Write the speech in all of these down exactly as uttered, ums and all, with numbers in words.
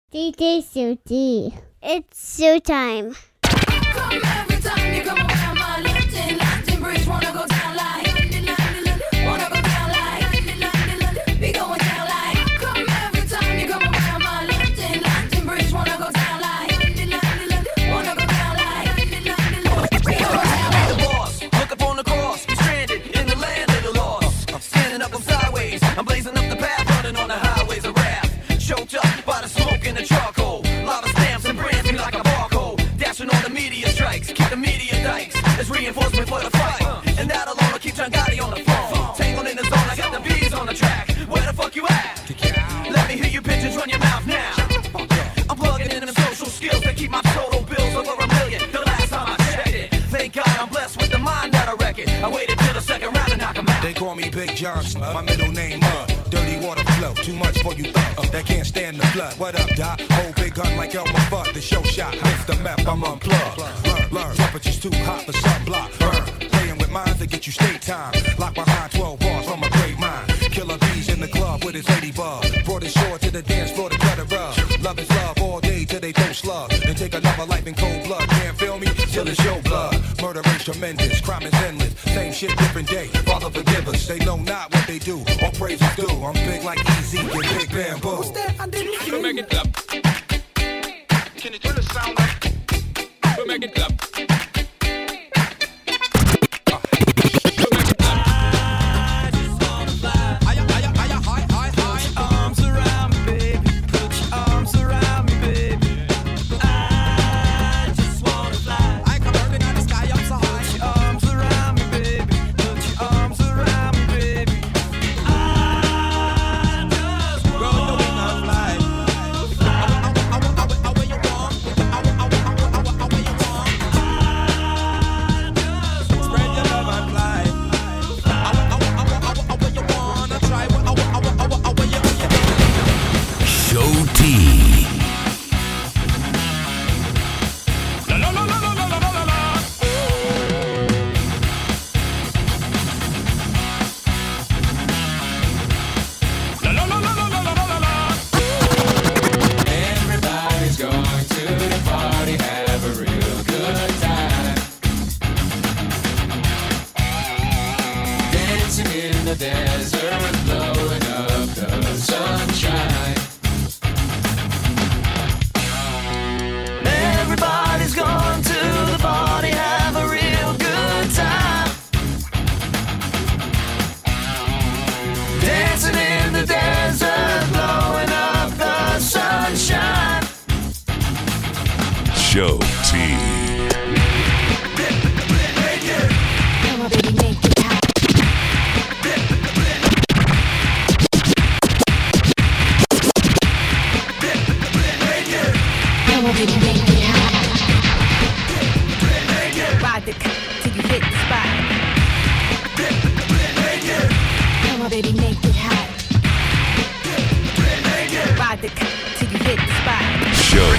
D J Suzy. It's show time. Come every time you come around my London, London Bridge, wanna go down like London, London, London, wanna go down like London, London, London, be going down like. Come every time you come around my London, London Bridge, wanna go down like London, London, London, wanna go down like London, London, London, be going down like. The boss, look up on the cross, I'm stranded in the land of the lost. I'm standing up, I'm sideways, I'm blazing up the path, running on the highways of wrath. Choked up by the smoke and the charcoal, lava stamps and brands me like a barcode. Dashing on the media strikes, keep the media dikes. There's reinforcement for the fight, and that alone will keep John Gotti on the phone. Tangled in the zone, I got the bees on the track. Where the fuck you at? Let me hear you bitches run your mouth now. I'm plugging in them social skills that keep my total bills over a million. The last time I checked it, thank God I'm blessed with the mind that I reckon. I waited till the second round to knock 'em out. They call me Big Johnson, my middle name uh Dirty water flow, too much for you thugs that can't stand the flood. What up, Doc? Whole big gun like Elmer Fudd. The show shot, Mister Meth, I'm unplugged. Learn, learn, temperature's too hot for sunblock. Burn, playing with minds to get you state time. Lock behind twelve bars from a great mind. Killer bees in the club with his ladybug. Brought his sword to the dance floor to cut a rub. Love is love all day till they throw slug. And take another life in cold blood. Can't feel me till it's your blood. Murder is tremendous, crime is endless. Same shit, different day. Father forgive us. They know not what they do. All praise is due. I'm big like Easy and Big Bamboo. What's that? I didn't hear you. Make it clap. Can you turn the sound up? We'll make it clap. Show T. Ride the c- till you hit the spot. Come on, baby, make it hot. Ride the c- till you hit the spot. Show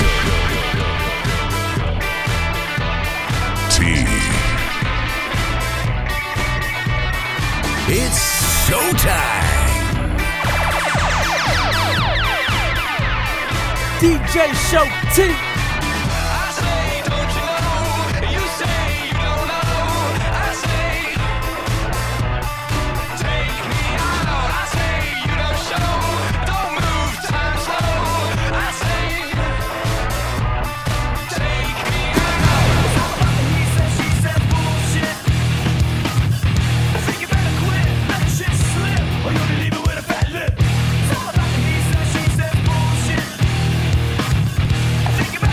T. It's showtime. D J Show T. Think about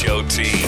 Show team.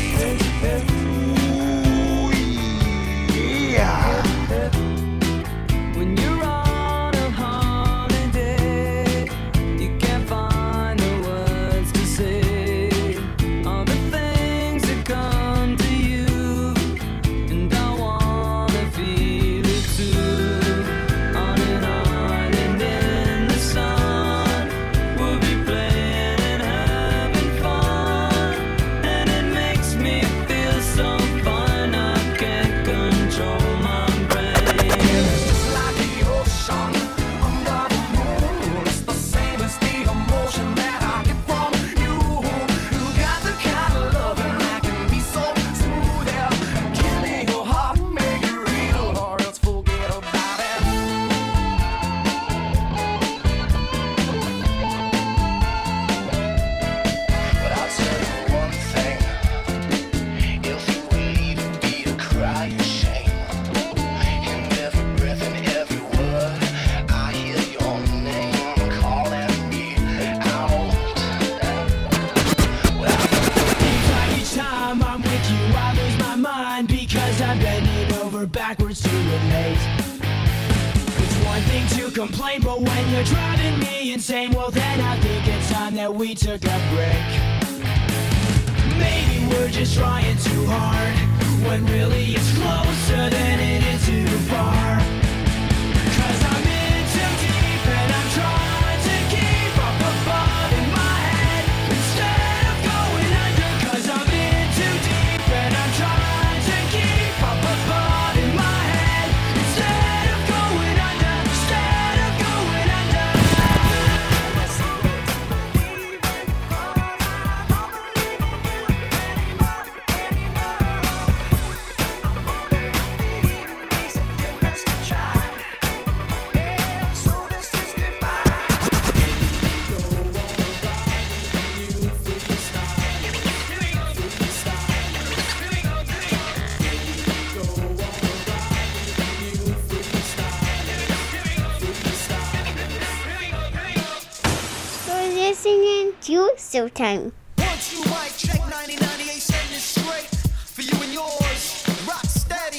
When you're on a holiday, you can't find the words to say all the things that come to you, and I wanna feel it too. On an island in the sun, we'll be playing and having fun, and it makes me feel so fine I can't control my brain. Like the ocean under the moon, it's the same as the emotion that I get from you. You got the kind of loving that can be so smooth, yeah. Give me your heart, make it real, or else forget about it. But I'll tell you one thing. If you leave, it'll be a cry of shame. In every breath and every word, I hear your name calling me out. Like each time I'm with you, I lose my mind because I'm bending over backwards to relate. It's one thing to complain, but when you're driving me insane, well then I think it's time that we took a break. Maybe we're just trying too hard, when really it's closer than it is too far. Cause I'm in too deep and I'm trying to keep up above in my head instead of going under. Cause I'm in too deep and I'm trying to keep up above in my head instead of going under. Instead of going under. You're listening to Showtime. One, two, mic check, ninety, ninety-eight, setting it straight for you and yours. Rock steady.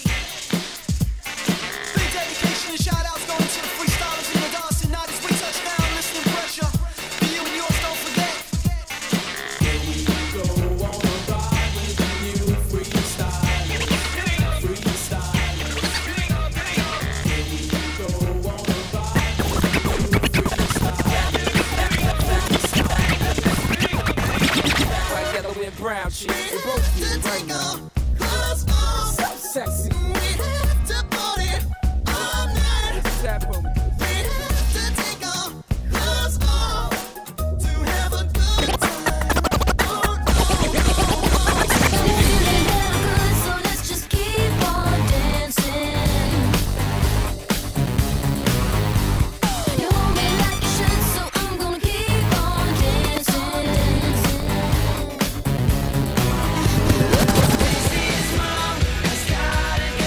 Big dedication and shout outs going to the freestylers in the dance tonight as we touch down, listening pressure for you and yours, don't forget. Right yellow and brown shit. We both do it right now. So sexy. Tap on me. So let's just keep on dancing. You hold me like you should, so I'm gonna keep on dancing. This is mom, I started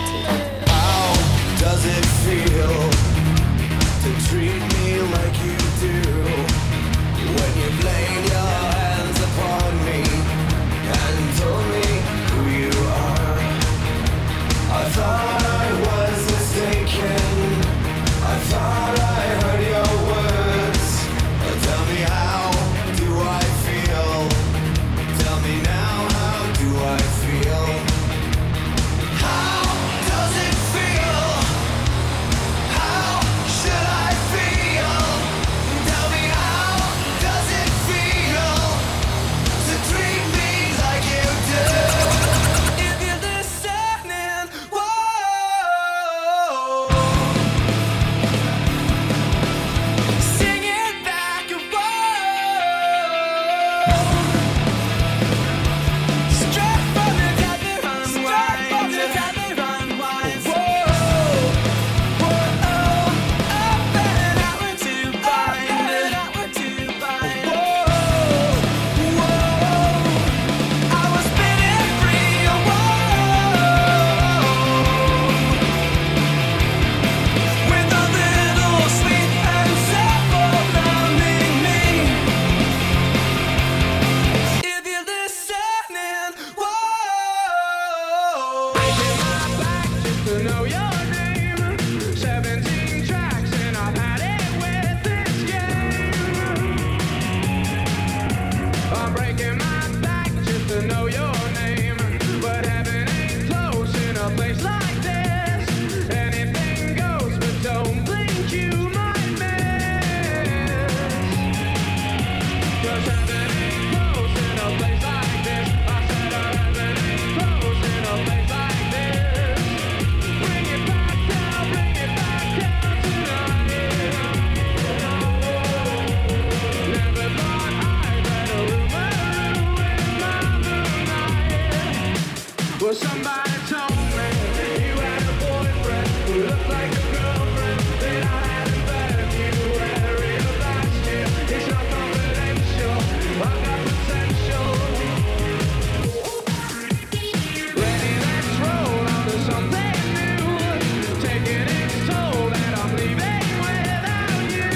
Shelty. How does it feel to treat me like you do? When you've laid your hands upon me and told me who you are. I thought I was mistaken. I thought I heard your words. Tell me, how do I feel? Tell me now, how do I feel? How does it feel? How should I feel? Tell me, how does it feel to treat me like you do? If you're listening, whoa, sing it back and whoa. Straight from the top and unwind. Straight from the top and unwind. Whoa, whoa, up and outward to bind. Up and outward to bind. Whoa, whoa, I was spinning free. Whoa, with a little sweet and simple loving me. If you're listening, whoa, breaking my back just to know your name. Seventeen tracks and I've had it with this game. I'm breaking my back just to know your name, but heaven ain't close in a place like this. Anything goes, but don't blink, you might miss. 'Cause heaven ain't close in a place like this. I said, uh, heaven ain't close in a place like this. Bring it back down, bring it back down tonight. Never thought I'd read a rumor in my moonlight. Well, somebody told me you had a boyfriend who looked like a girlfriend that I hadn't met you. And I realized it. It's not confidential. I got potential. Ready, let's roll on to something new. Taking its toll that I'm leaving without you.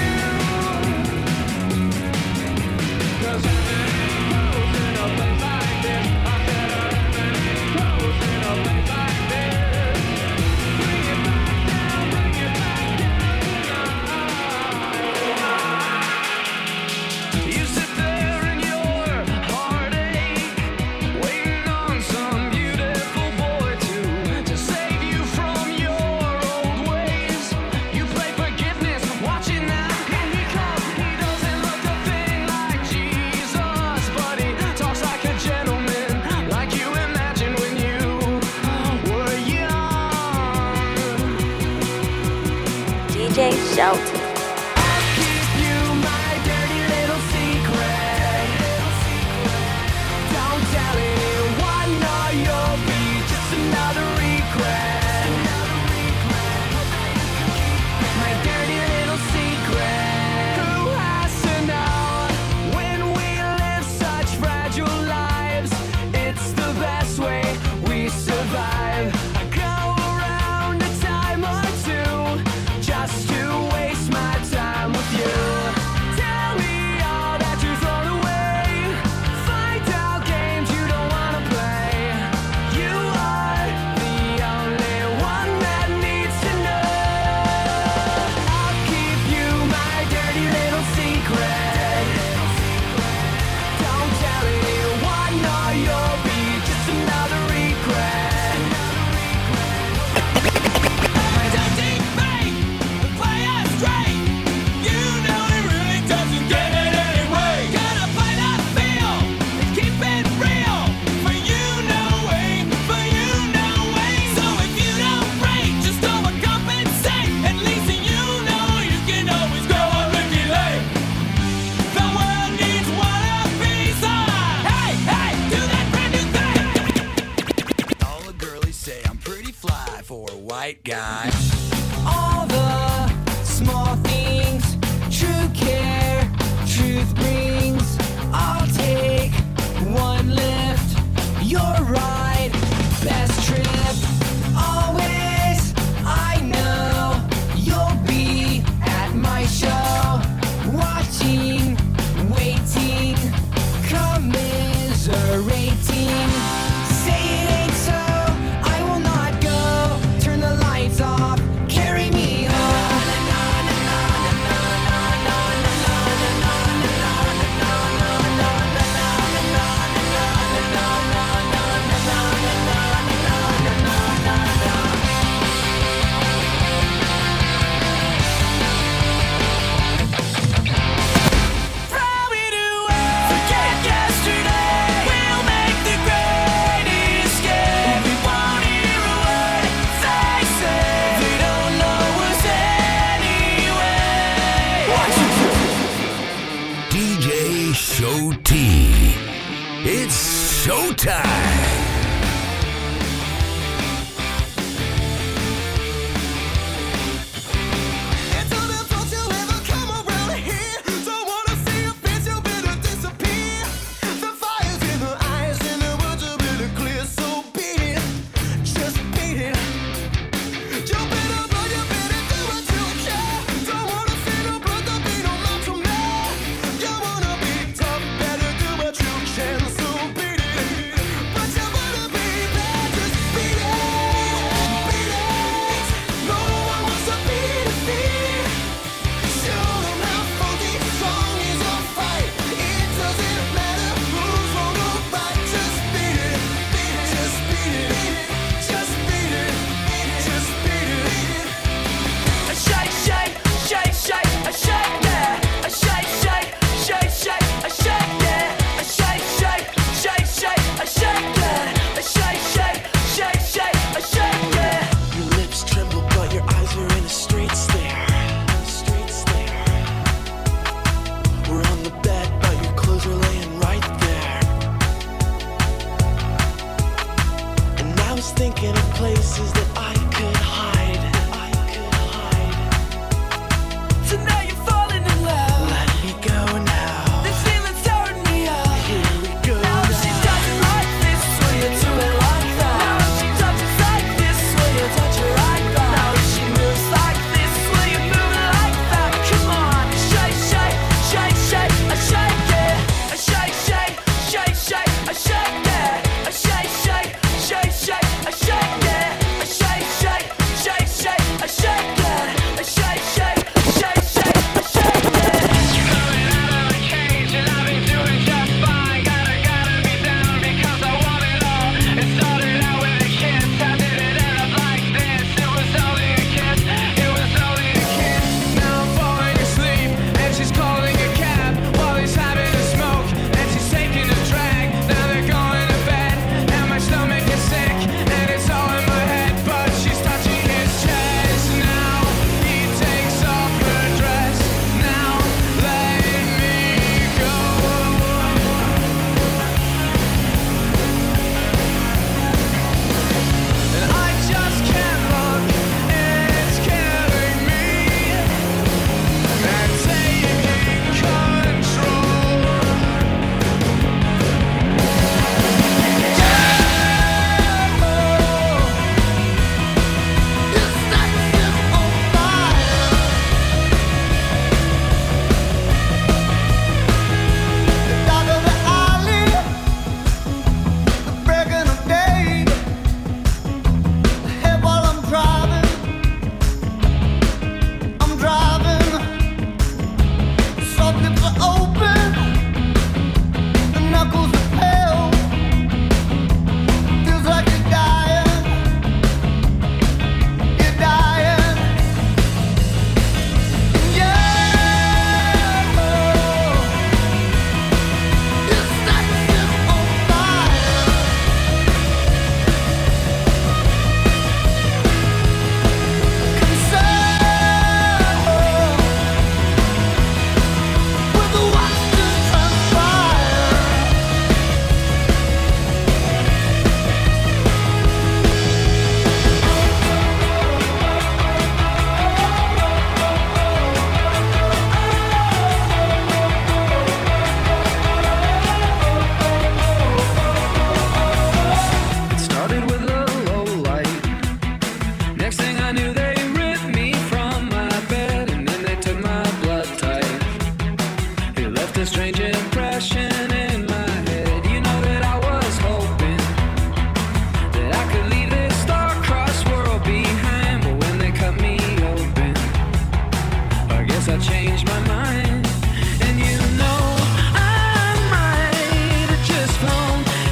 'Cause heaven ain't close in a place like this. I said, uh, heaven ain't close in a place like this. Bring it back down, bring it back down tonight. You sit there in your heartache, waiting on some beautiful boy to to save you from your old ways. You play forgiveness, watching that when he comes. He doesn't look a thing like Jesus, but he talks like a gentleman, like you imagined when you were young. D J Shelty. I'll keep you my dirty little secret. Don't tell anyone, or you'll be just another regret. My dirty little secret. Who has to know when we live such fragile lives? It's the best way we survive. I go around a time or two just to waste my time with you. Tell me all that you've thrown away. Find out games you don't wanna play. You are the only one that needs to know. I'll keep you my dirty little secret. Don't tell anyone, or you'll be just another regret. Don't think fake, play us straight. You know it really doesn't get it anyway. Gotta play that feel and keep it real. For you, no way, for you, no way. So if you don't break, just overcompensate. At least you know you can always go on Ricky Lake. The world needs one piece of. Hey, hey, do that brand new thing. All the girlies say I'm pretty fly for a white guy. All the small things, true care, truth brings. I'll take one lift, your ride, best trip, always. Showtime.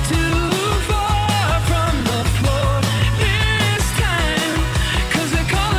Cause they call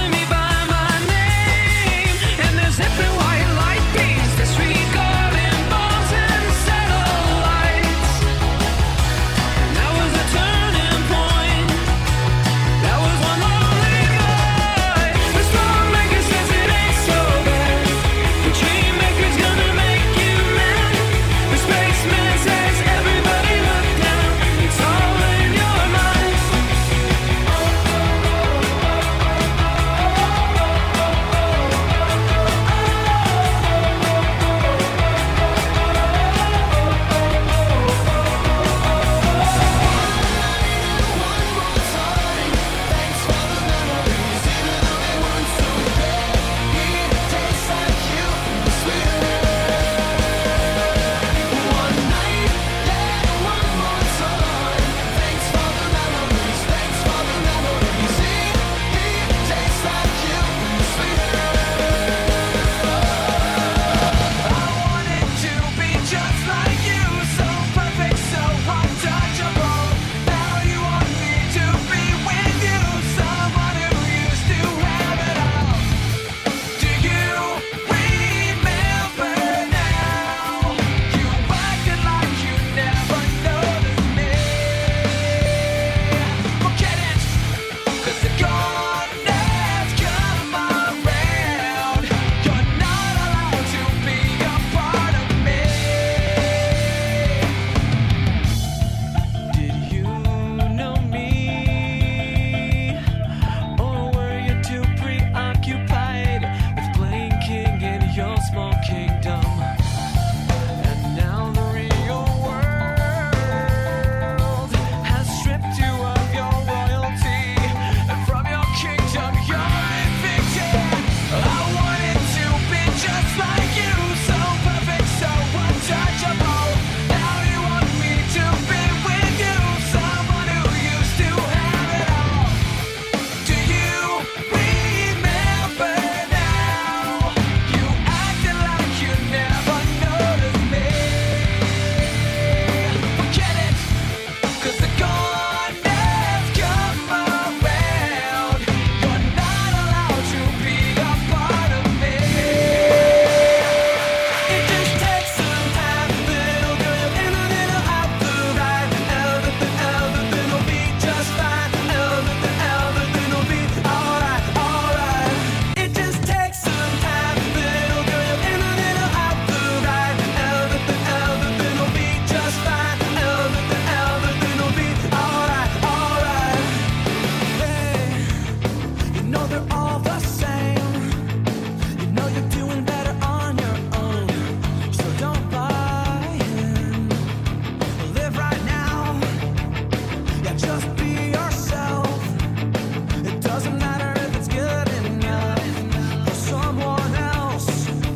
all the same. You know you're doing better on your own, so don't buy in. Live right now, yeah, just be yourself. It doesn't matter if it's good enough for someone else.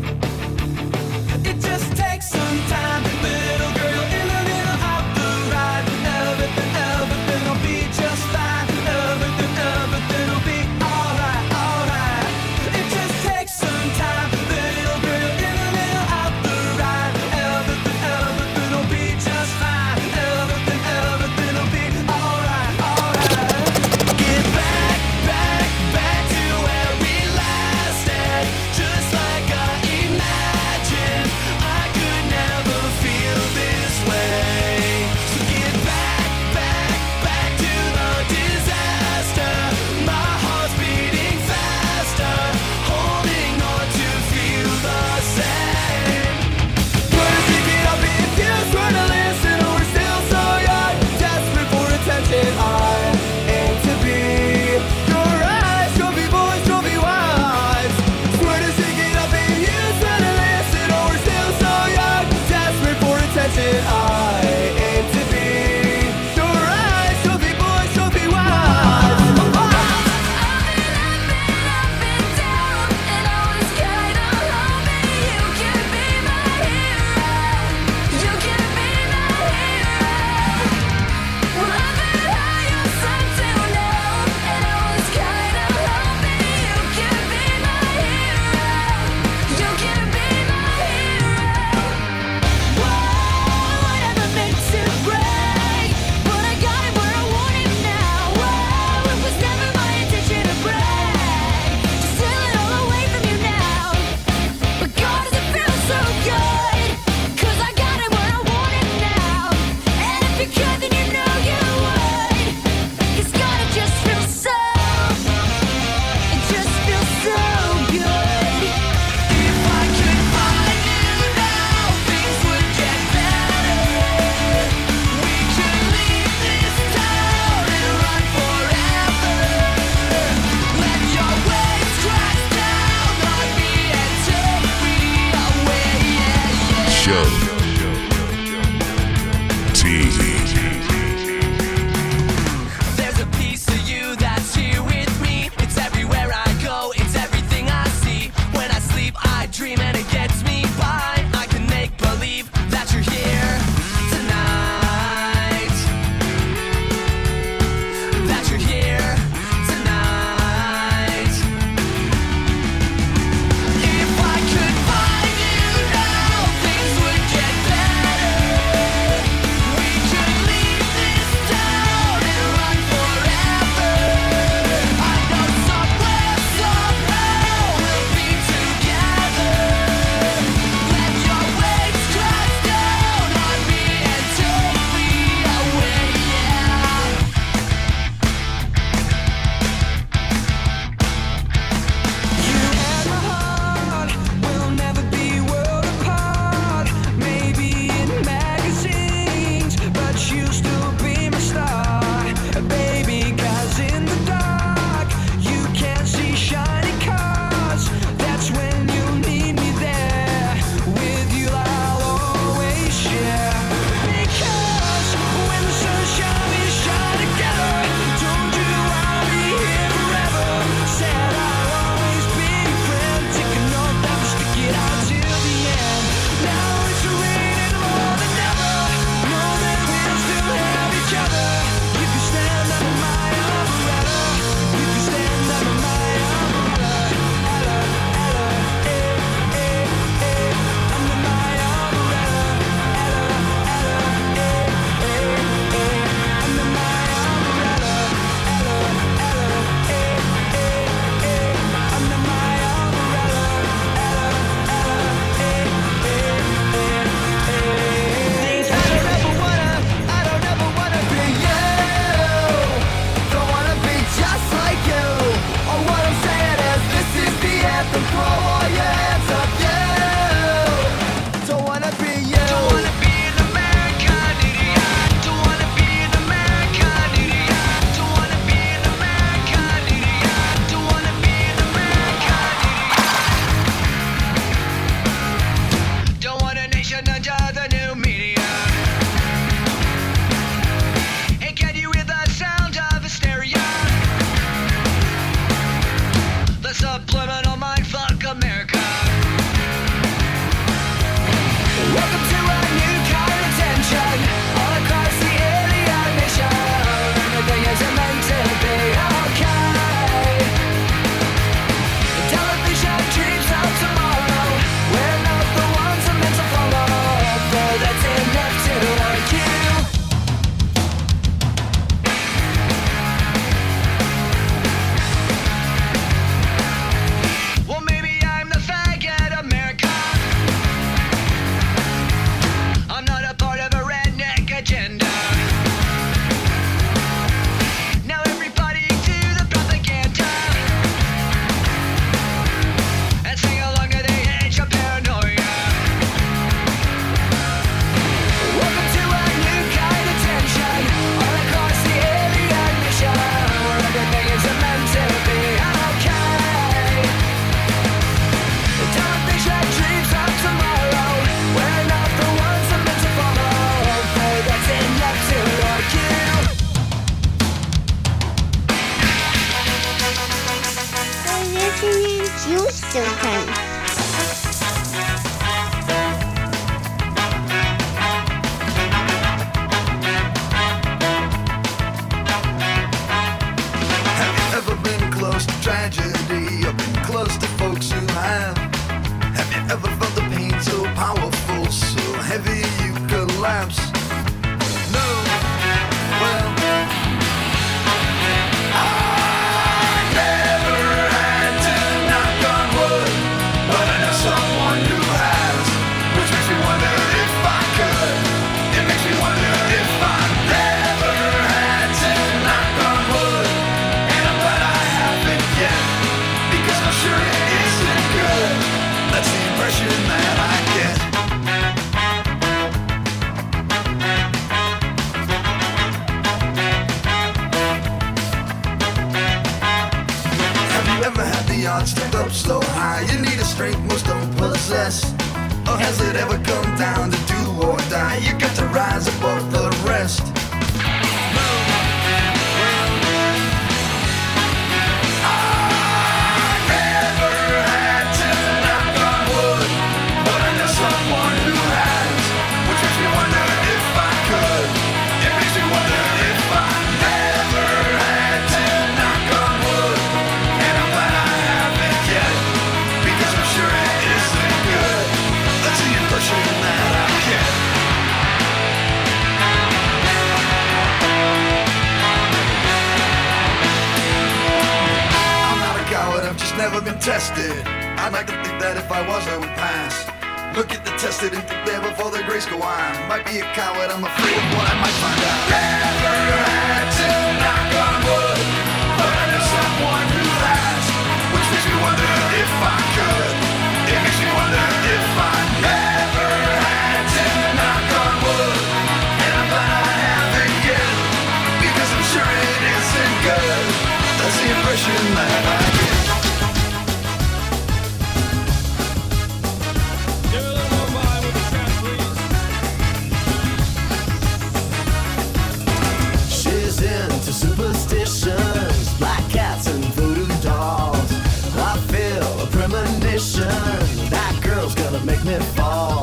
It just takes some time, little girl, in the middle of the ride. Everything, everything will be just fine. Everything, everything will be alright, alright. It just takes some time, little girl, in the middle of the ride. Everything, everything will be just fine. Everything, everything will be alright, alright. Get back, back, back to where we lasted. Just like I imagined, I could never feel this way. So get back, back, back to the disaster. My heart's beating faster, holding on to feel the same. We're sticking up if you try to listen. We're still so young, desperate for attention. I aim to be your eyes, trophy boys, trophy wives. Swear to stick it up if you try to listen. Oh, we're still so young, desperate for attention. I aim to be your eyes, trophy boys, trophy wives. Show T. There's a piece of you that's here with me. It's everywhere I go, it's everything I see. When I sleep, I dream and it gets me by. I can make believe that you're here tonight. That you're here tonight. If I could find you now, things would get better. We could leave this town and run forever. I know somewhere, somehow we'll be together. Let your waves crash down on me and take me away, yeah. You and my heart will never be world apart. Maybe in magazines, but you still be my star, baby. 'Cause in the dark, you can't see shiny cars. That's when you need me there. With you, I'll always share. Because when the sunshine we shine together, told you I'll be here forever. Said I'll always be your friend. Take a note that we'll stick it out till the end. Now it's raining more than ever. Know that we'll still have each other. You can stand under my umbrella. You can stand under my umbrella. Ella, Ella, eh, eh, eh. Under my umbrella. Ella, Ella, eh, eh, eh. Under my umbrella. Ella, Ella, eh, eh, eh. Under my umbrella. Ella, Ella, eh, eh, eh, eh. I don't ever wanna, I don't ever wanna be you. Don't wanna be just like you. All what I'm saying is this is the anthem. Throw all your hands up, you. Don't wanna be you. Don't wanna be an American idiot. Don't wanna be an American idiot. Don't wanna be an American idiot. Don't wanna be an subliminal mindfuck America. Welcome to a new kind of tension all across the alien nation. Everything is meant to be okay. Television dreams of tomorrow. We're not the ones I'm meant to follow, but that's enough to like you. Well, maybe I'm the faggot America. I'm not a part of a redneck agenda. Now everybody do the propaganda and sing along to the age of paranoia. Welcome to a new kind of tension all across the alien nation, where everything is meant to be okay. Television dreams of tomorrow. We're not the ones I'm meant to follow, but that's enough to like you. You're listening to Showtime. Have you ever been close to tragedy or been close to folks who have? Have you ever felt the pain so powerful, so heavy you collapse? No. Well, I never had to knock on wood, but I know someone who has, which makes me wonder if I could. It makes me wonder if I never had to knock on wood, and I'm glad I haven't yet, because I'm sure it isn't good. That's the impression that I get. Have you ever had the odds stacked up so high you need a strength most don't possess? Or has it ever come down to do or die? You got to rise above the rest. I never had to knock on wood, but I know someone who has, which makes me wonder if I could. It makes me wonder if I never had to knock on wood, and I'm glad I haven't yet, because I'm sure it isn't good. That's the impression that I get. I'm not a coward, I've just never been tested. I'd like to think that if I was, I would pass. Look at the tested and think there before the grace go on. Might be a coward, I'm afraid of what I might find out. Never had to knock on wood, but I know someone who has, which makes me wonder if I could. It makes me wonder if I never had to knock on wood, and I'm glad I haven't yet, because I'm sure it isn't good. That's the impression that I get. She's into superstitions, black cats and voodoo dolls. I feel a premonition, that girl's gonna make me fall.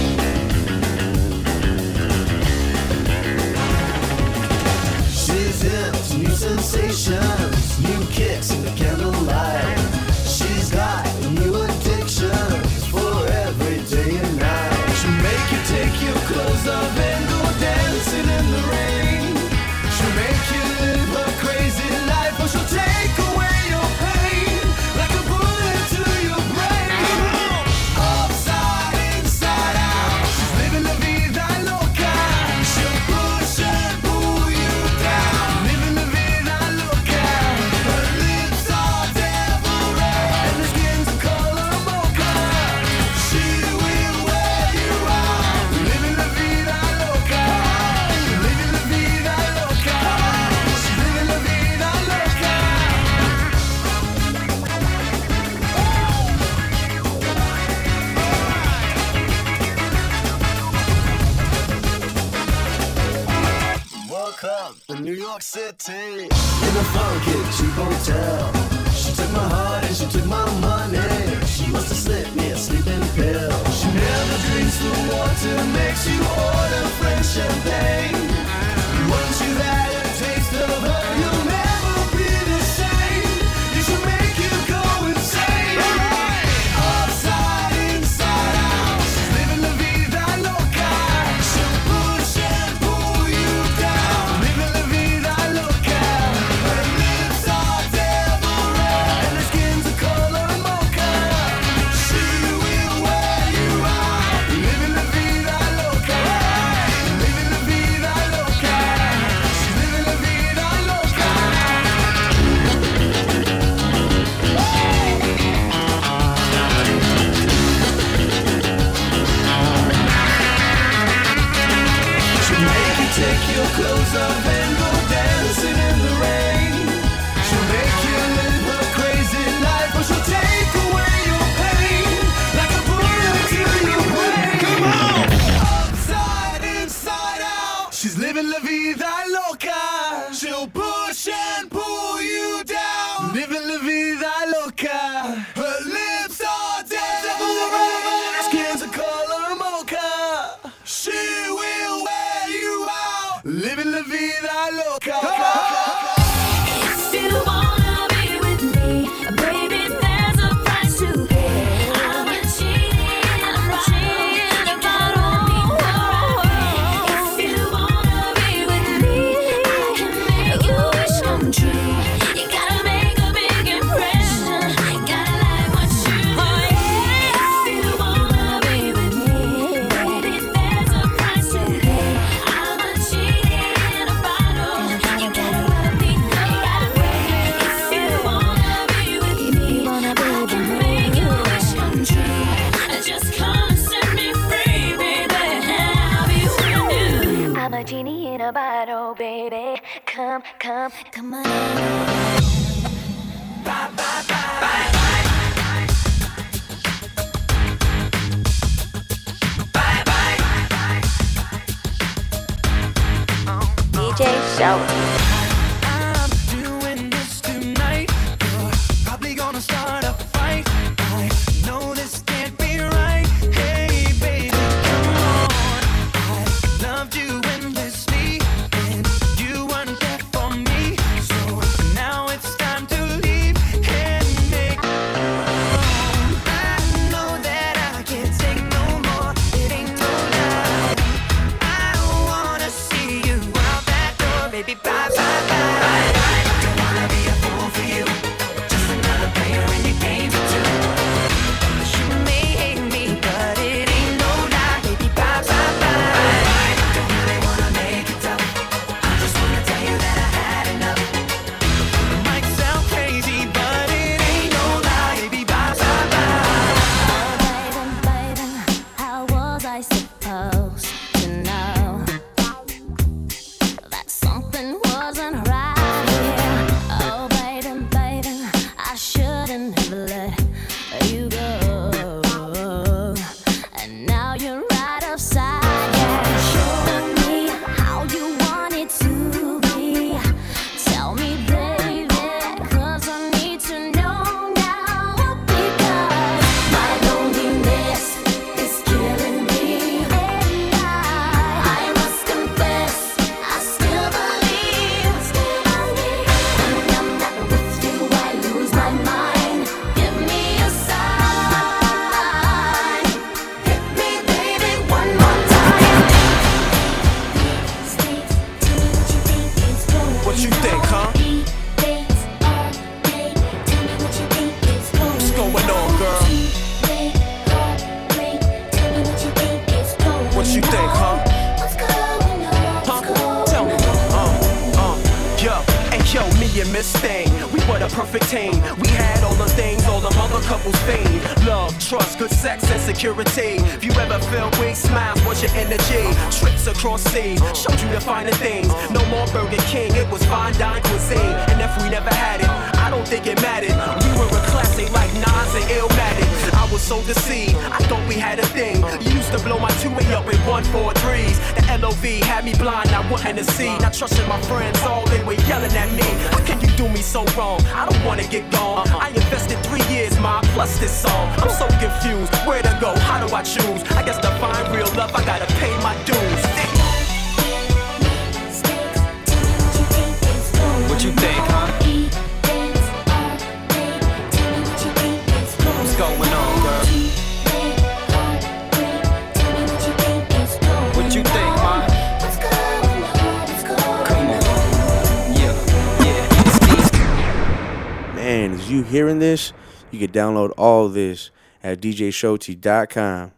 She's into new sensations, new kicks in the candlelight. She's got new addictions for every day and night. She'll make you take your clothes off and go dancing in the rain. She'll make you live a crazy life, or she'll take away your pain like a bullet to your brain. Upside, inside out, she's living la vida loca. She'll push and pull you down, living la vida loca. Her lips are devil red and her skin's a color mocha. She will wear you out, living la vida loca, living la vida loca. She's living la vida loca. Woke up in New York City in a funky cheap hotel. She took my heart and she took your bottle, baby. Come, come, come on. Bye, bye, bye. Bye, bye. Bye, bye. D J Show. I'm doing this tonight. You're probably gonna start a fight. I know this can't be right. Hey, baby, come on. I loved you endlessly, and you weren't there for me. So now it's time to leave and make home. I know that I can't take no more. It ain't no lie. I wanna see you out that door, baby. Bye, bye, bye. Don't wanna be a fool for you. Just another player in your game for two. You may hate me, but it ain't no lie, baby. Bye, bye, bye. Don't really wanna make it tough. I just wanna tell you that I had enough. It might sound crazy, but it ain't no lie, baby. Bye, bye, bye. Baby, baby, how was I supposed to know that something wasn't right here? Oh, baby, baby, I shouldn't have let you go. And now you're right upside down. Show me how you want it to be. Tell me, baby, 'cause I need to know now. Because my loneliness is killing me. And I, I must confess, I still believe, still believe. When I'm not with you, I lose my mind. Give me a sign. Hit me, baby, one more time. What you think, huh? What's going on, girl? What you think, huh? Huh? Tell me. Uh, uh, yo, hey, yo, me and Miss Thing, we were the perfect team. We had all the things all the other couples fiend. Love, trust, good sex, and security. If you ever felt weak, smiles was your energy. Trips across seas, showed you the finer things. No more Burger King, it was fine dine cuisine. And if we never had it, I don't think it mattered. We were a classic like Nas and Illmatic. I was so deceived, I thought we had a thing. You used to blow my two-way up in one four threes. The L O V had me blind, not wanting to see. Not trusting my friends, all they were yelling at me. How can you do me so wrong? I don't wanna get gone. I invested three years, ma, plus this song. I'm so confused, where to go, how do I choose? I guess to find real love, I gotta pay my dues. What you think, huh? What's going on, girl? What you think, ma? Come on. Yeah, yeah, it's me. Man, is you hearing this? You can download all this at d j showty dot com.